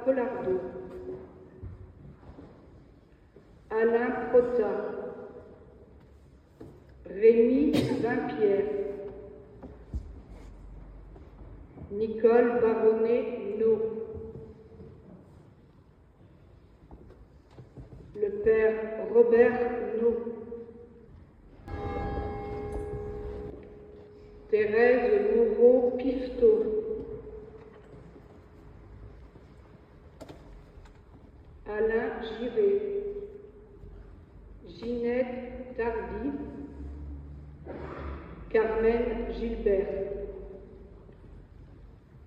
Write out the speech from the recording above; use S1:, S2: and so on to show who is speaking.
S1: Pollardo, Alain Prota, Rémi Vimpierre, Nicole Baronnet-No, le père Robert No, Thérèse Moreau-Pifto, Alain Giré, Ginette Tardy, Carmen Gilbert.